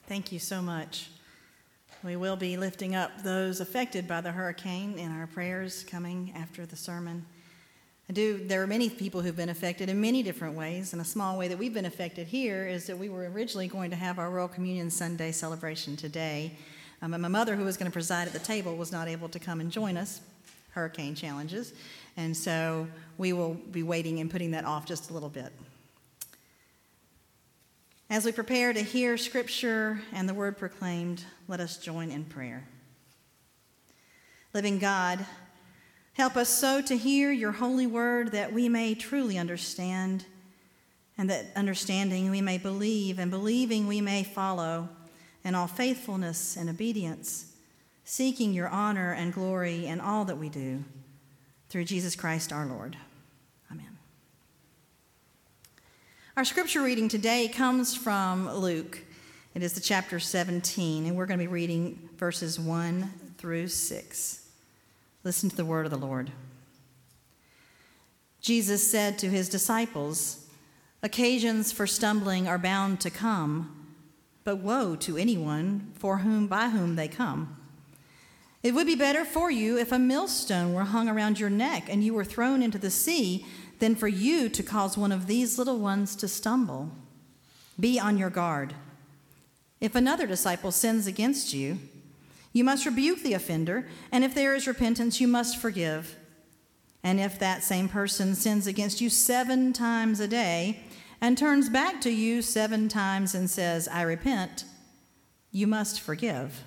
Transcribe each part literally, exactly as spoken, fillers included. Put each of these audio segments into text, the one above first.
Thank you so much. We will be lifting up those affected by the hurricane in our prayers coming after the sermon. I do. There are many people who've been affected in many different ways, and a small way that we've been affected here is that we were originally going to have our Royal Communion Sunday celebration today. Um, and my mother, who was going to preside at the table, was not able to come and join us, hurricane challenges, and so we will be waiting and putting that off just a little bit. As we prepare to hear Scripture and the Word proclaimed, let us join in prayer. Living God, help us so to hear your holy word that we may truly understand, and that understanding we may believe, and believing we may follow in all faithfulness and obedience, seeking your honor and glory in all that we do, through Jesus Christ our Lord. Amen. Our scripture reading today comes from Luke. It is the chapter seventeen, and we're going to be reading verses one through six. Listen to the word of the Lord. Jesus said to his disciples, "Occasions for stumbling are bound to come, but woe to anyone for whom by whom they come. It would be better for you if a millstone were hung around your neck and you were thrown into the sea than for you to cause one of these little ones to stumble. Be on your guard. If another disciple sins against you, you must rebuke the offender, and if there is repentance, you must forgive. And if that same person sins against you seven times a day and turns back to you seven times and says, 'I repent,' you must forgive."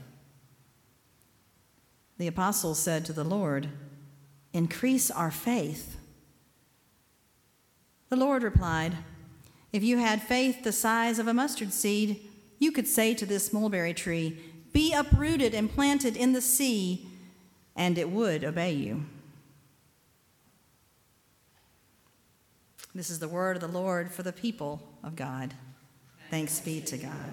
The apostles said to the Lord, "Increase our faith." The Lord replied, "If you had faith the size of a mustard seed, you could say to this mulberry tree, 'Be uprooted and planted in the sea,' and it would obey you." This is the word of the Lord for the people of God. Thanks be to God.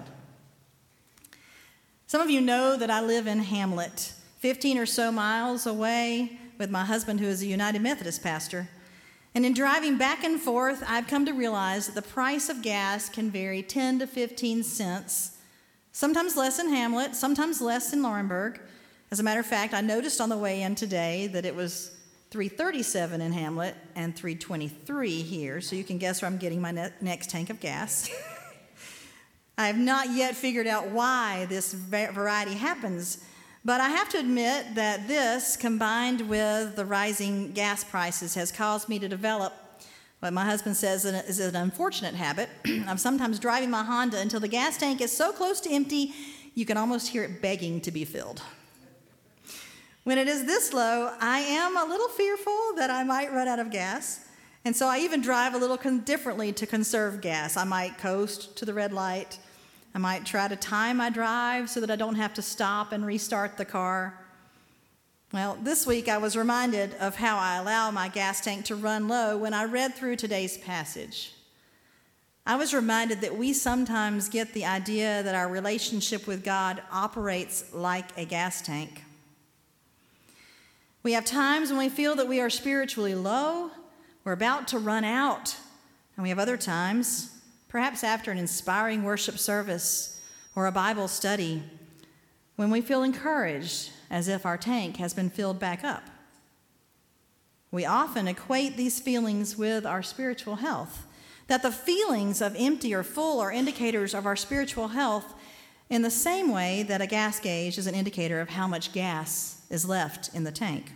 Some of you know that I live in Hamlet, fifteen or so miles away, with my husband, who is a United Methodist pastor. And in driving back and forth, I've come to realize that the price of gas can vary ten to fifteen cents, sometimes less in Hamlet, sometimes less in Laurinburg. As a matter of fact, I noticed on the way in today that it was three thirty-seven in Hamlet and three twenty-three here, so you can guess where I'm getting my ne- next tank of gas. I have not yet figured out why this variety happens, but I have to admit that this, combined with the rising gas prices, has caused me to develop what my husband says is an unfortunate habit of sometimes driving my Honda until the gas tank is so close to empty, you can almost hear it begging to be filled. When it is this low, I am a little fearful that I might run out of gas, and so I even drive a little con- differently to conserve gas. I might coast to the red light. I might try to time my drive so that I don't have to stop and restart the car. Well, this week I was reminded of how I allow my gas tank to run low when I read through today's passage. I was reminded that we sometimes get the idea that our relationship with God operates like a gas tank. We have times when we feel that we are spiritually low, we're about to run out, and we have other times, perhaps after an inspiring worship service or a Bible study, when we feel encouraged as if our tank has been filled back up. We often equate these feelings with our spiritual health, that the feelings of empty or full are indicators of our spiritual health in the same way that a gas gauge is an indicator of how much gas is left in the tank.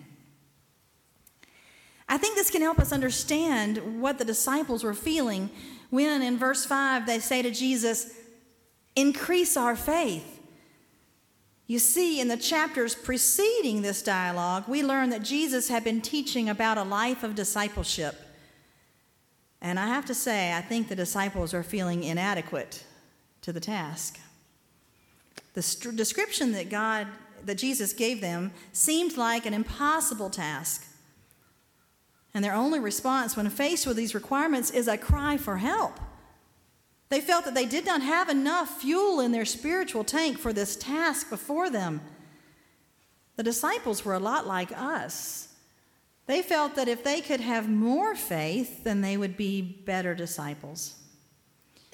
I think this can help us understand what the disciples were feeling when in verse five they say to Jesus, "Increase our faith." You see, in the chapters preceding this dialogue, we learn that Jesus had been teaching about a life of discipleship. And I have to say, I think the disciples are feeling inadequate to the task. The st- description that God, that Jesus gave them seemed like an impossible task. And their only response when faced with these requirements is a cry for help. They felt that they did not have enough fuel in their spiritual tank for this task before them. The disciples were a lot like us. They felt that if they could have more faith, then they would be better disciples.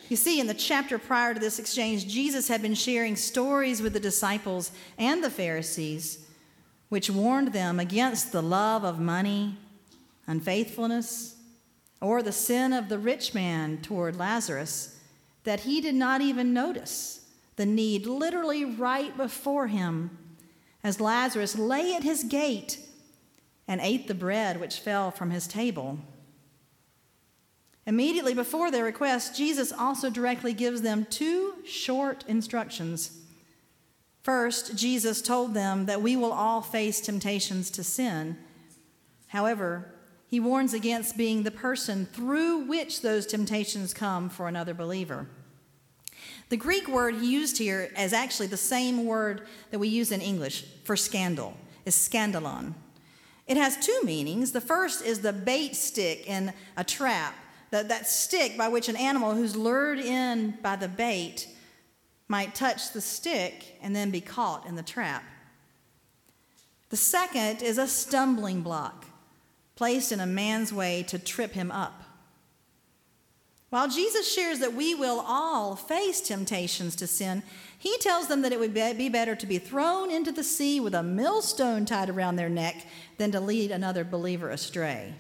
You see, in the chapter prior to this exchange, Jesus had been sharing stories with the disciples and the Pharisees, which warned them against the love of money, unfaithfulness, or the sin of the rich man toward Lazarus, that he did not even notice the need literally right before him as Lazarus lay at his gate and ate the bread which fell from his table. Immediately before their request, Jesus also directly gives them two short instructions. First, Jesus told them that we will all face temptations to sin. However, he warns against being the person through which those temptations come for another believer. The Greek word he used here is actually the same word that we use in English for scandal, is scandalon. It has two meanings. The first is the bait stick in a trap. That, that stick by which an animal who's lured in by the bait might touch the stick and then be caught in the trap. The second is a stumbling block placed in a man's way to trip him up. While Jesus shares that we will all face temptations to sin, he tells them that it would be better to be thrown into the sea with a millstone tied around their neck than to lead another believer astray.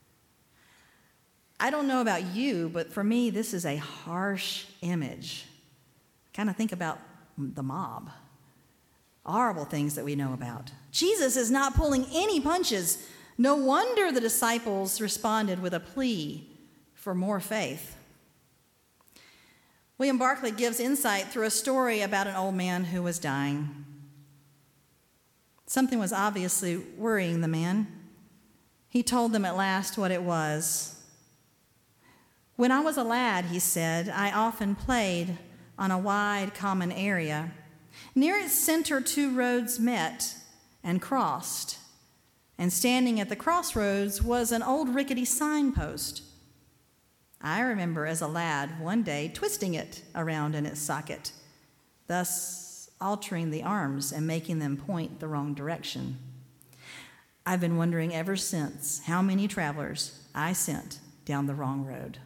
I don't know about you, but for me, this is a harsh image. Kind of think about the mob. Horrible things that we know about. Jesus is not pulling any punches. No wonder the disciples responded with a plea for more faith. William Barclay gives insight through a story about an old man who was dying. Something was obviously worrying the man. He told them at last what it was. When I was a lad, he said, I often played on a wide common area. Near its center, two roads met and crossed, and standing at the crossroads was an old rickety signpost. I remember as a lad one day twisting it around in its socket, thus altering the arms and making them point the wrong direction. I've been wondering ever since how many travelers I sent down the wrong road.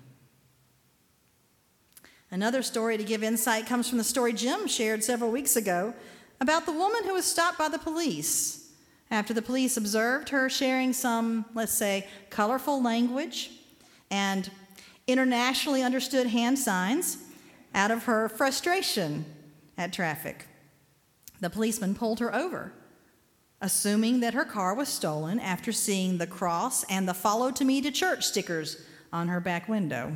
Another story to give insight comes from the story Jim shared several weeks ago about the woman who was stopped by the police after the police observed her sharing some, let's say, colorful language and internationally understood hand signs out of her frustration at traffic. The policeman pulled her over, assuming that her car was stolen after seeing the cross and the "Follow to Me to Church" stickers on her back window.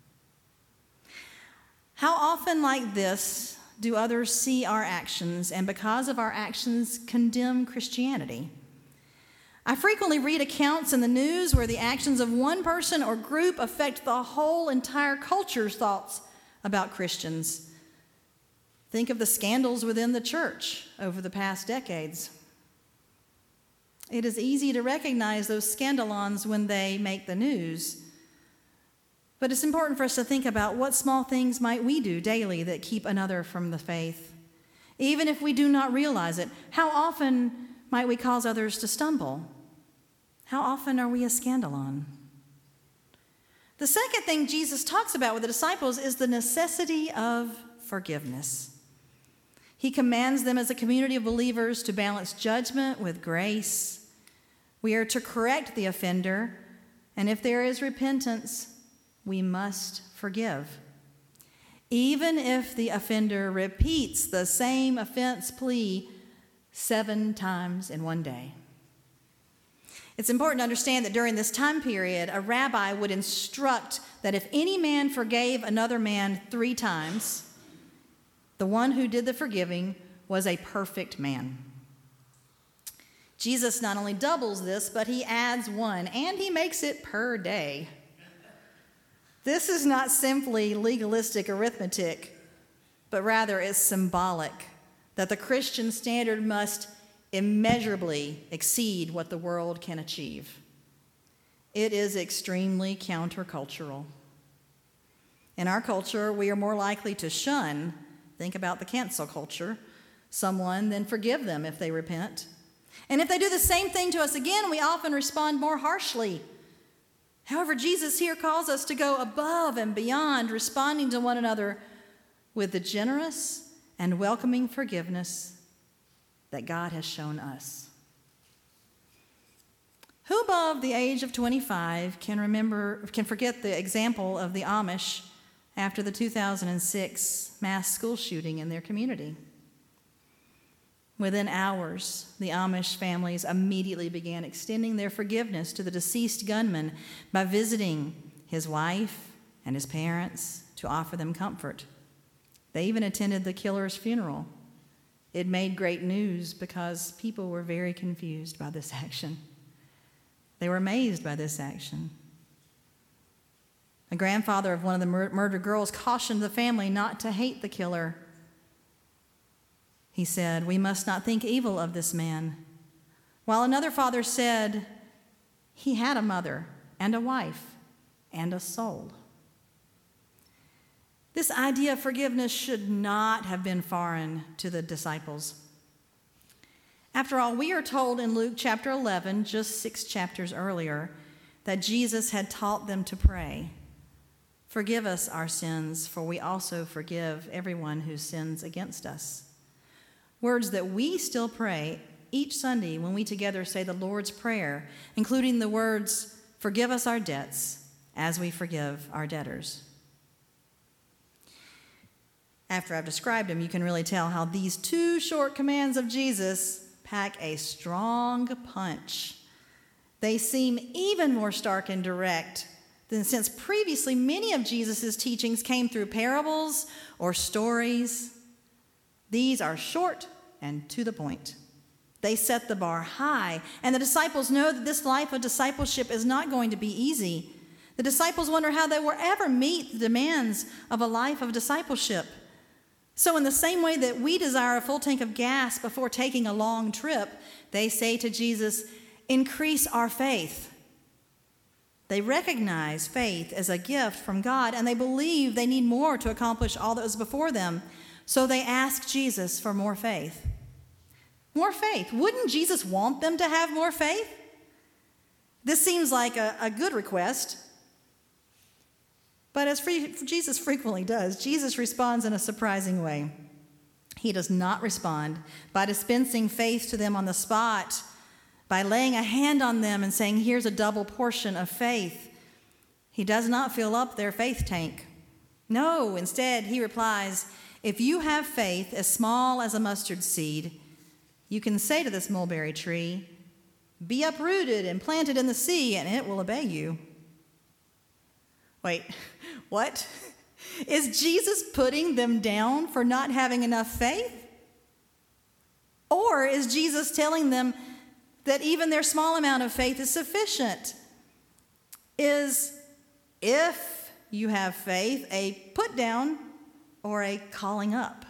How often like this do others see our actions and because of our actions condemn Christianity? I frequently read accounts in the news where the actions of one person or group affect the whole entire culture's thoughts about Christians. Think of the scandals within the church over the past decades. It is easy to recognize those scandalons when they make the news. But it's important for us to think about what small things might we do daily that keep another from the faith. Even if we do not realize it, how often might we cause others to stumble? How often are we a scandalon? The second thing Jesus talks about with the disciples is the necessity of forgiveness. He commands them as a community of believers to balance judgment with grace. We are to correct the offender, and if there is repentance, we must forgive. Even if the offender repeats the same offense plea seven times in one day. It's important to understand that during this time period, a rabbi would instruct that if any man forgave another man three times, the one who did the forgiving was a perfect man. Jesus not only doubles this, but he adds one, and he makes it per day. This is not simply legalistic arithmetic, but rather is symbolic that the Christian standard must immeasurably exceed what the world can achieve. It is extremely countercultural. In our culture, we are more likely to shun, think about the cancel culture, someone than forgive them if they repent. And if they do the same thing to us again, we often respond more harshly. However, Jesus here calls us to go above and beyond, responding to one another with the generous and welcoming forgiveness that God has shown us. Who above the age of twenty-five can remember, can forget the example of the Amish after the two thousand six mass school shooting in their community? Within hours, the Amish families immediately began extending their forgiveness to the deceased gunman by visiting his wife and his parents to offer them comfort. They even attended the killer's funeral. It made great news because people were very confused by this action. They were amazed by this action. A grandfather of one of the mur- murdered girls cautioned the family not to hate the killer. He said, "We must not think evil of this man." While another father said, "He had a mother and a wife and a soul." This idea of forgiveness should not have been foreign to the disciples. After all, we are told in Luke chapter eleven, just six chapters earlier, that Jesus had taught them to pray, "Forgive us our sins, for we also forgive everyone who sins against us." Words that we still pray each Sunday when we together say the Lord's Prayer, including the words, "Forgive us our debts as we forgive our debtors." After I've described them, you can really tell how these two short commands of Jesus pack a strong punch. They seem even more stark and direct than since previously many of Jesus' teachings came through parables or stories. These are short and to the point. They set the bar high, and the disciples know that this life of discipleship is not going to be easy. The disciples wonder how they will ever meet the demands of a life of discipleship. So in the same way that we desire a full tank of gas before taking a long trip, they say to Jesus, "Increase our faith." They recognize faith as a gift from God, and they believe they need more to accomplish all that was before them. So they ask Jesus for more faith. More faith. Wouldn't Jesus want them to have more faith? This seems like a, a good request. But as free, Jesus frequently does, Jesus responds in a surprising way. He does not respond by dispensing faith to them on the spot, by laying a hand on them and saying, "Here's a double portion of faith." He does not fill up their faith tank. No, instead, he replies, "If you have faith as small as a mustard seed, you can say to this mulberry tree, 'Be uprooted and planted in the sea,' and it will obey you." Wait, what? Is Jesus putting them down for not having enough faith? Or is Jesus telling them that even their small amount of faith is sufficient? Is, if you have faith, a put down or a calling up?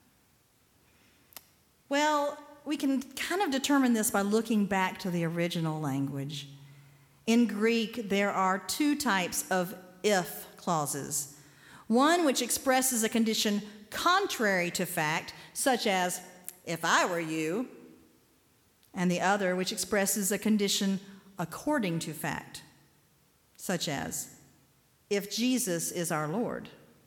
Well, we can kind of determine this by looking back to the original language. In Greek, there are two types of if clauses. One which expresses a condition contrary to fact, such as, "If I were you," and the other which expresses a condition according to fact, such as, "If Jesus is our Lord."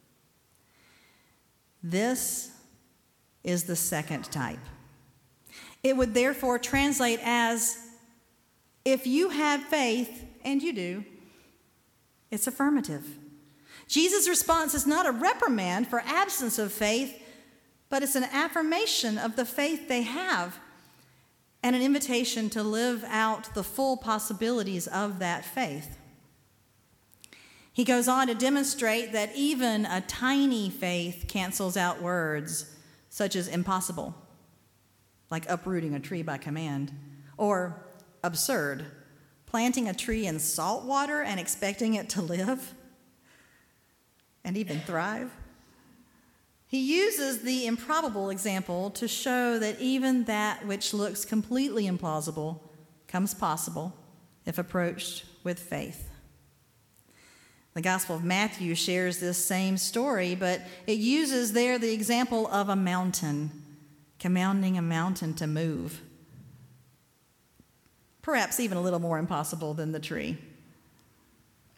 This is the second type. It would therefore translate as, if you have faith, and you do, it's affirmative. Jesus' response is not a reprimand for absence of faith, but it's an affirmation of the faith they have and an invitation to live out the full possibilities of that faith. He goes on to demonstrate that even a tiny faith cancels out words such as impossible, like uprooting a tree by command, or absurd, planting a tree in salt water and expecting it to live and even thrive. He uses the improbable example to show that even that which looks completely implausible comes possible if approached with faith. The Gospel of Matthew shares this same story, but it uses there the example of a mountain, commanding a mountain to move. Perhaps even a little more impossible than the tree.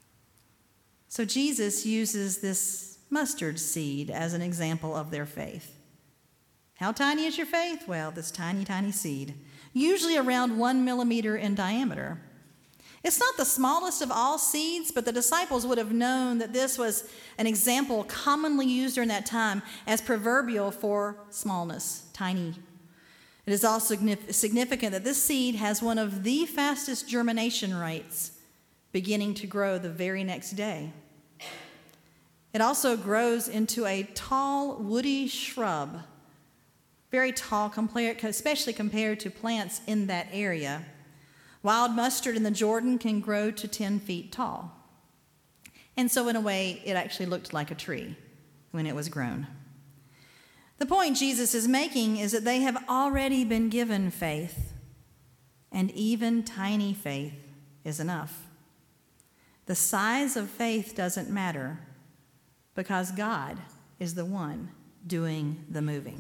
So Jesus uses this mustard seed as an example of their faith. How tiny is your faith? Well, this tiny, tiny seed, usually around one millimeter in diameter. It's not the smallest of all seeds, but the disciples would have known that this was an example commonly used during that time as proverbial for smallness, tiny. It is also significant that this seed has one of the fastest germination rates, beginning to grow the very next day. It also grows into a tall, woody shrub, very tall, especially compared to plants in that area. Wild mustard in the Jordan can grow to ten feet tall. And so in a way, it actually looked like a tree when it was grown. The point Jesus is making is that they have already been given faith, and even tiny faith is enough. The size of faith doesn't matter because God is the one doing the moving.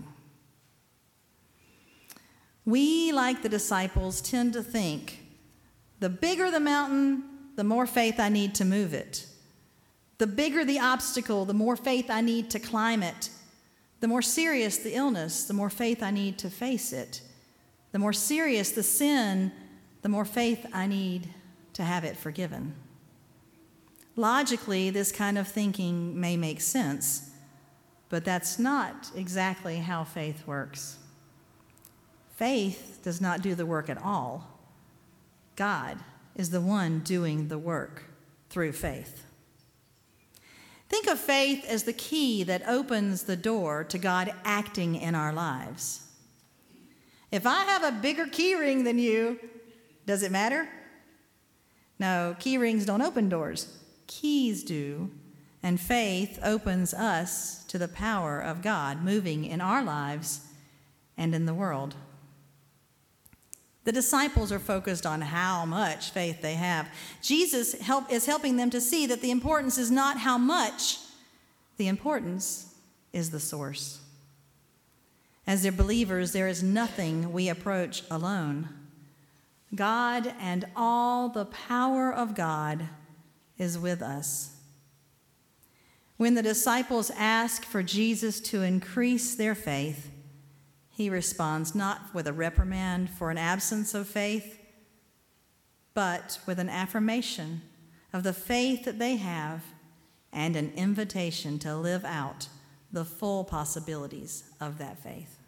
We, like the disciples, tend to think, the bigger the mountain, the more faith I need to move it. The bigger the obstacle, the more faith I need to climb it. The more serious the illness, the more faith I need to face it. The more serious the sin, the more faith I need to have it forgiven. Logically, this kind of thinking may make sense, but that's not exactly how faith works. Faith does not do the work at all. God is the one doing the work through faith. Think of faith as the key that opens the door to God acting in our lives. If I have a bigger key ring than you, does it matter? No, key rings don't open doors. Keys do. And faith opens us to the power of God moving in our lives and in the world. The disciples are focused on how much faith they have. Jesus help, is helping them to see that the importance is not how much, the importance is the source. As their believers, there is nothing we approach alone. God and all the power of God is with us. When the disciples ask for Jesus to increase their faith, he responds not with a reprimand for an absence of faith, but with an affirmation of the faith that they have and an invitation to live out the full possibilities of that faith.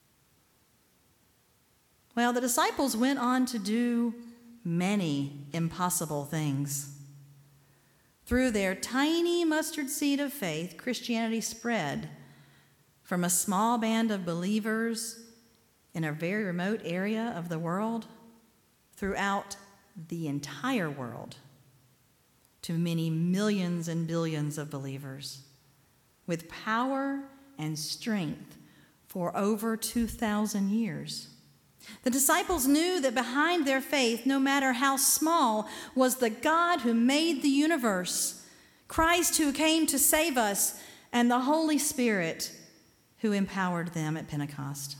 Well, the disciples went on to do many impossible things. Through their tiny mustard seed of faith, Christianity spread from a small band of believers in a very remote area of the world throughout the entire world to many millions and billions of believers with power and strength for over two thousand years. The disciples knew that behind their faith, no matter how small, was the God who made the universe, Christ who came to save us, and the Holy Spirit who empowered them at Pentecost.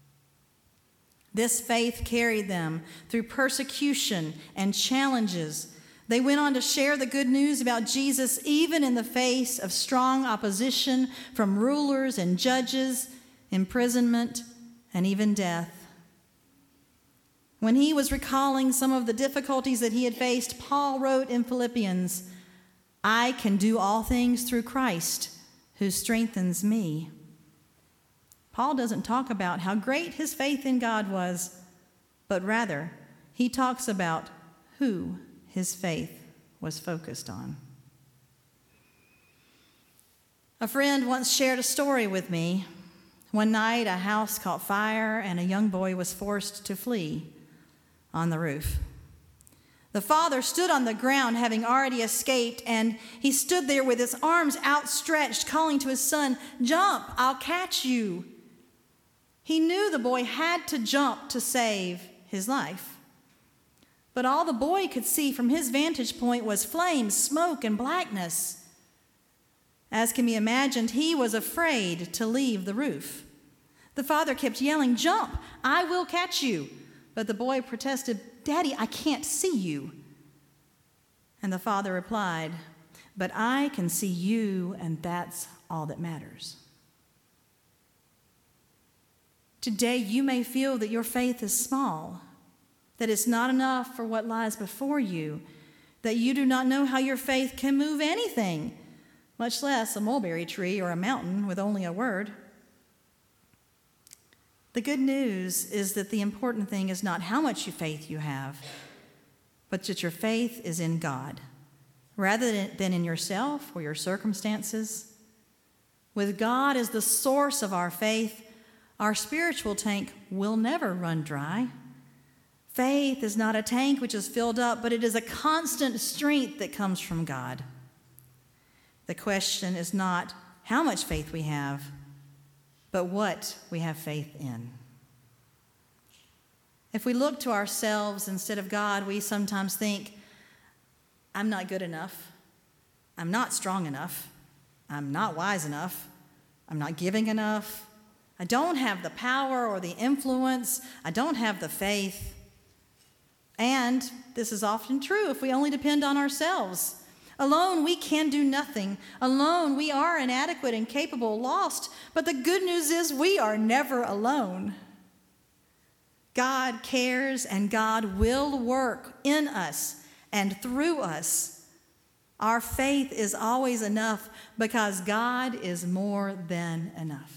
This faith carried them through persecution and challenges. They went on to share the good news about Jesus even in the face of strong opposition from rulers and judges, imprisonment, and even death. When he was recalling some of the difficulties that he had faced, Paul wrote in Philippians, "I can do all things through Christ who strengthens me." Paul doesn't talk about how great his faith in God was, but rather he talks about who his faith was focused on. A friend once shared a story with me. One night, a house caught fire and a young boy was forced to flee on the roof. The father stood on the ground, having already escaped, and he stood there with his arms outstretched, calling to his son, "Jump, I'll catch you." He knew the boy had to jump to save his life. But all the boy could see from his vantage point was flames, smoke, and blackness. As can be imagined, he was afraid to leave the roof. The father kept yelling, "Jump, I will catch you." But the boy protested, "Daddy, I can't see you." And the father replied, but I can see you, and that's all that matters. Today, you may feel that your faith is small, that it's not enough for what lies before you, that you do not know how your faith can move anything, much less a mulberry tree or a mountain with only a word. The good news is that the important thing is not how much faith you have, but that your faith is in God, rather than in yourself or your circumstances. With God as the source of our faith, our spiritual tank will never run dry. Faith is not a tank which is filled up, but it is a constant strength that comes from God. The question is not how much faith we have, but what we have faith in. If we look to ourselves instead of God, we sometimes think, I'm not good enough. I'm not strong enough. I'm not wise enough. I'm not giving enough. I don't have the power or the influence. I don't have the faith. And this is often true if we only depend on ourselves. Alone, we can do nothing. Alone, we are inadequate, incapable, lost. But the good news is we are never alone. God cares, and God will work in us and through us. Our faith is always enough because God is more than enough.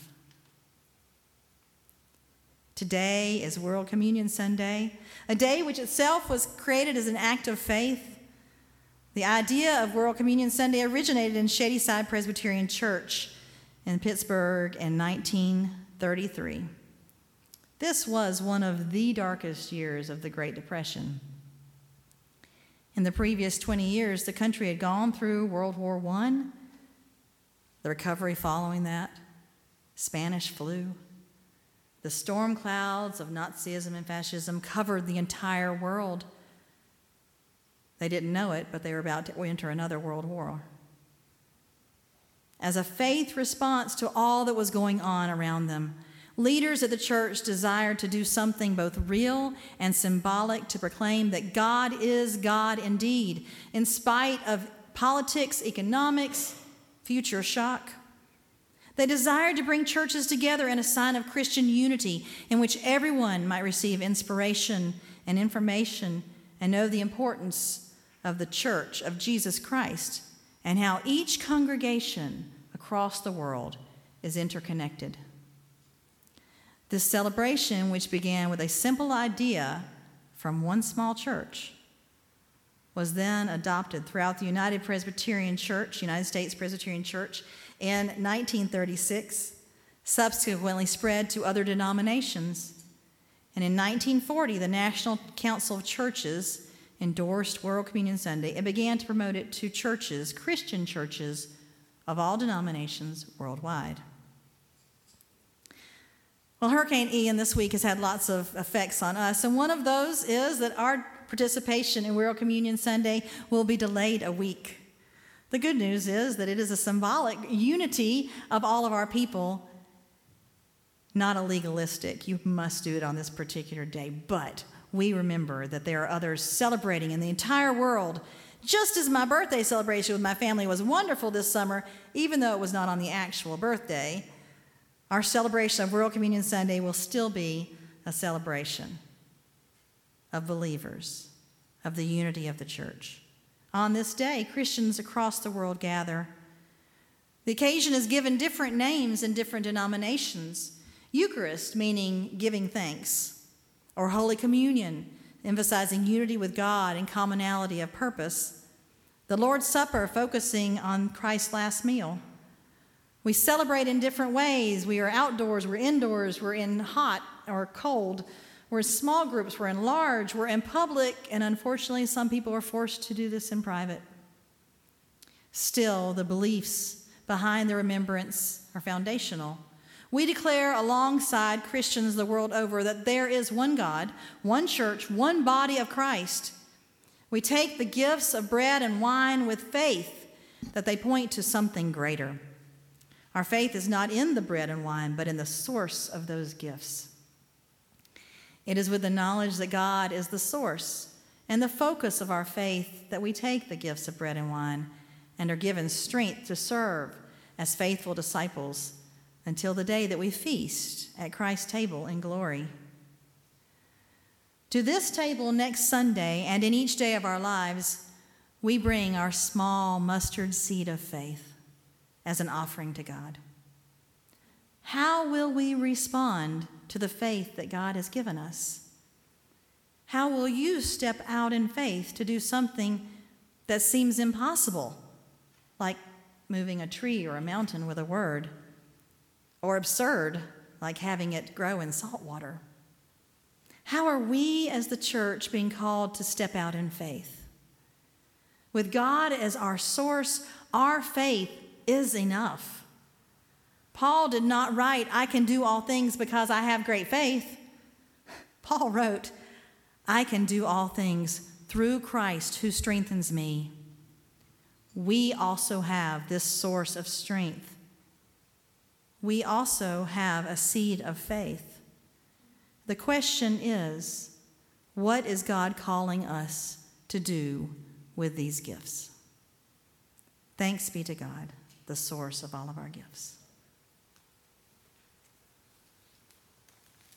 Today is World Communion Sunday, a day which itself was created as an act of faith. The idea of World Communion Sunday originated in Shadyside Presbyterian Church in Pittsburgh in nineteen thirty-three. This was one of the darkest years of the Great Depression. In the previous twenty years, the country had gone through World War One, the recovery following that, Spanish flu. The storm clouds of Nazism and fascism covered the entire world. They didn't know it, but they were about to enter another world war. As a faith response to all that was going on around them, leaders of the church desired to do something both real and symbolic to proclaim that God is God indeed, in spite of politics, economics, future shock. They desired to bring churches together in a sign of Christian unity in which everyone might receive inspiration and information and know the importance of the church of Jesus Christ and how each congregation across the world is interconnected. This celebration, which began with a simple idea from one small church, was then adopted throughout the United Presbyterian Church, United States Presbyterian Church, in nineteen thirty-six, subsequently spread to other denominations. And in nineteen forty, the National Council of Churches endorsed World Communion Sunday and began to promote it to churches, Christian churches of all denominations worldwide. Well, Hurricane Ian this week has had lots of effects on us, and one of those is that our participation in World Communion Sunday will be delayed a week. The good news is that it is a symbolic unity of all of our people, not a legalistic, you must do it on this particular day, but we remember that there are others celebrating in the entire world. Just as my birthday celebration with my family was wonderful this summer, even though it was not on the actual birthday, our celebration of World Communion Sunday will still be a celebration of believers, of the unity of the church. On this day, Christians across the world gather. The occasion is given different names in different denominations. Eucharist, meaning giving thanks, or Holy Communion, emphasizing unity with God and commonality of purpose. The Lord's Supper, focusing on Christ's last meal. We celebrate in different ways. We are outdoors, we're indoors, we're in hot or cold. We're in small groups, we're in large, we're in public, and unfortunately some people are forced to do this in private. Still, the beliefs behind the remembrance are foundational. We declare alongside Christians the world over that there is one God, one church, one body of Christ. We take the gifts of bread and wine with faith that they point to something greater. Our faith is not in the bread and wine, but in the source of those gifts. It is with the knowledge that God is the source and the focus of our faith that we take the gifts of bread and wine and are given strength to serve as faithful disciples until the day that we feast at Christ's table in glory. To this table next Sunday and in each day of our lives, we bring our small mustard seed of faith as an offering to God. How will we respond to the faith that God has given us? How will you step out in faith to do something that seems impossible, like moving a tree or a mountain with a word, or absurd, like having it grow in salt water? How are we as the church being called to step out in faith? With God as our source, our faith is enough. Paul did not write, I can do all things because I have great faith. Paul wrote, I can do all things through Christ who strengthens me. We also have this source of strength. We also have a seed of faith. The question is, what is God calling us to do with these gifts? Thanks be to God, the source of all of our gifts.